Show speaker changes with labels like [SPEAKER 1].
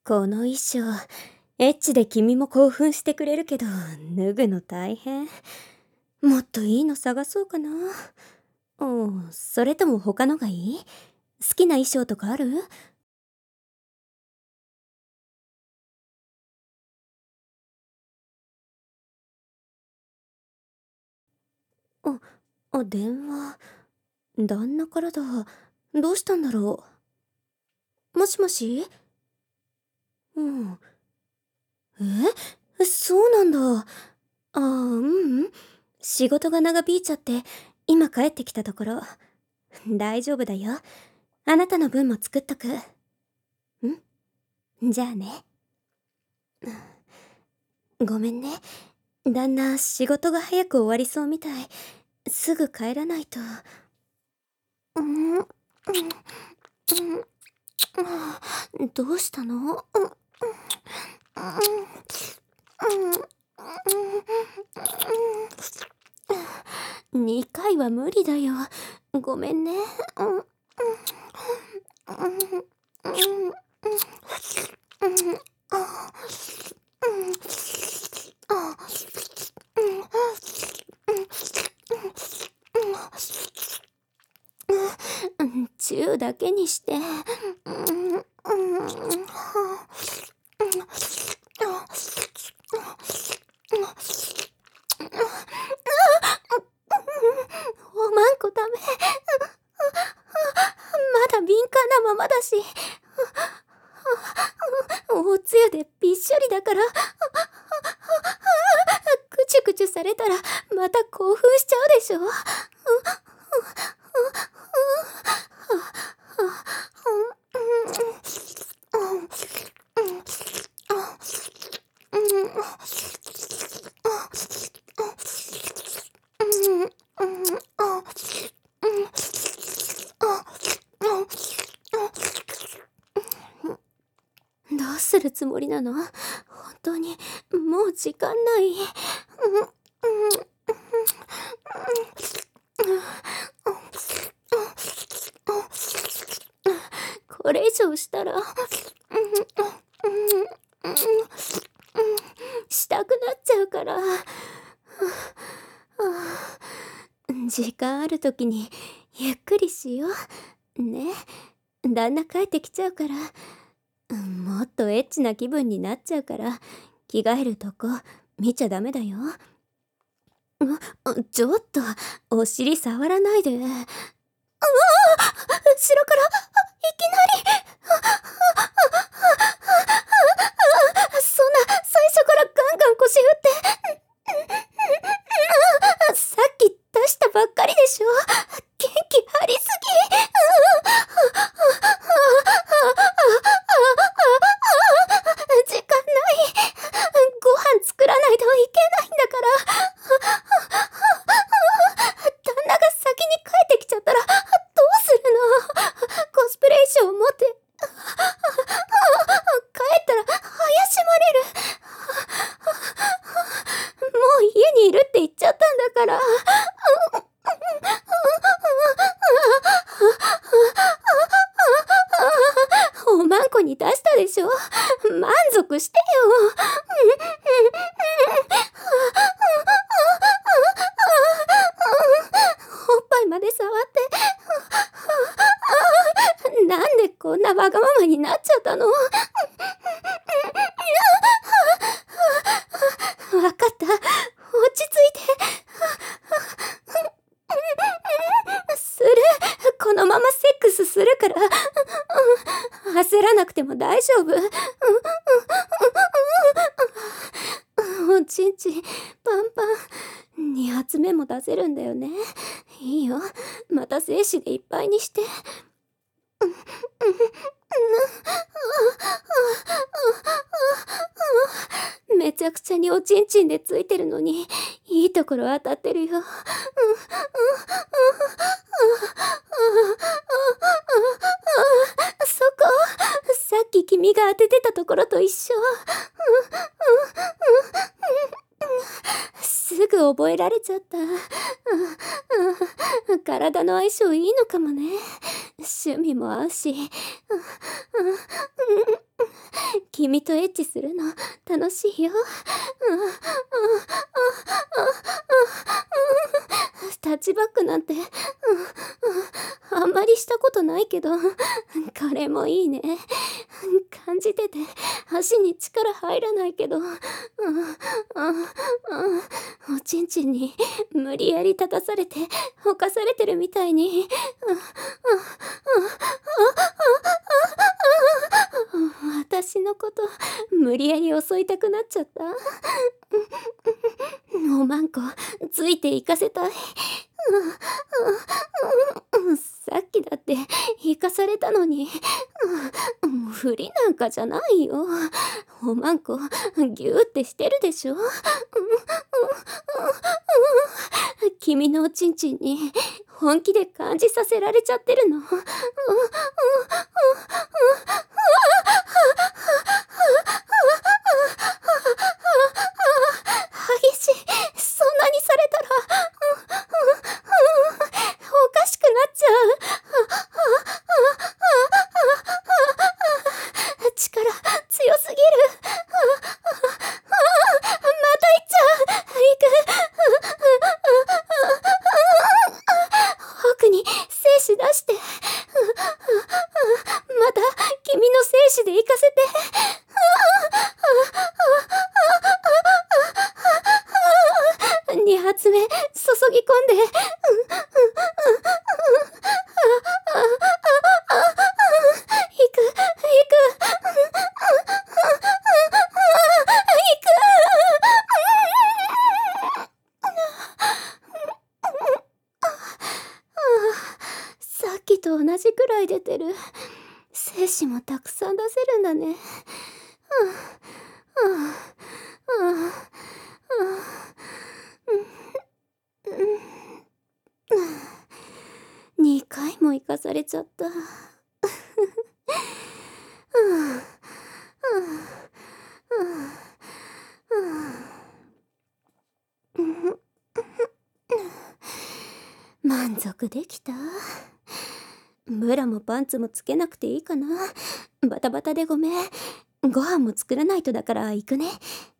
[SPEAKER 1] この衣装、エッチで君も興奮してくれるけど、脱ぐの大変。もっといいの探そうかな。それとも他のがいい？好きな衣装とかある？あ、電話。旦那からだ。どうしたんだろう。もしもし？うん。そうなんだ。仕事が長引いちゃって、今帰ってきたところ。大丈夫だよ。あなたの分も作っとく。じゃあね。ごめんね。旦那、仕事が早く終わりそうみたい。すぐ帰らないと。どうしたの？2回は無理だよ。ごめんね。チューだけにして。おまんこダメ。まだ敏感なままだし。おつゆでびっしょりだから。くちゅくちゅされたらまた興奮しちゃうでしょ。どうするつもりなの？本当にもう時間ない。これ以上したらしたくなっちゃうから。時間ある時にゆっくりしようね。旦那帰ってきちゃうから。もっとエッチな気分になっちゃうから、着替えるとこ見ちゃダメだよ。ちょっとお尻触らないで。後ろからいきなり。そんな最初からガンガン腰振って。さっき出したばっかりでしょ。元気ありすぎ。時間ない。ご飯作らないといけないんだから。旦那が先に帰ってきちゃったらどうするの？コスプレ衣装持って帰ったら怪しまれる。もう家にいるって言っちゃったんだから。おまんこに出したでしょ。満足してよ。おっぱいまで触って。なんでこんなわがままになっちゃったの？わかった。落ち着いて。する。このままセックスするから。焦らなくても大丈夫。おちんちんパンパン。2発目も出せるんだよね。いいよ。また精子でいっぱいにして。めちゃくちゃにおちんちんでついてるのに、いいところ当たってるよ。そこ、さっき君が当ててたところと一緒。すぐ覚えられちゃった。体の相性いいのかもね。趣味も合うし。 君とエッチするの楽しいよ。タッチバックなんて、あんまりしたことないけど、これもいいね。感じてて足に力入らないけど、おちんちんに無理やり立たされて犯されてるみたいに、私のこと無理やり襲いたくなっちゃった。おまんこついて行かせたい。さっきだって行かされたのに、不利なんかじゃないよ。おまんこギューってしてるでしょ。君のおちんちんに本気で感じさせられちゃってるの。激しい。そんなにされたら、おかしくなっちゃう。力強すぎる。また行っちゃう。行く。奥に精子出して。また君の精子で行かせて。2発目注ぎ込んで。行く。さっきと同じくらい出てる。精子もたくさん出せるんだね。2回も生かされちゃった。満足できた？ブラもパンツもつけなくていいかな。バタバタでごめん。ご飯も作らないとだから行くね。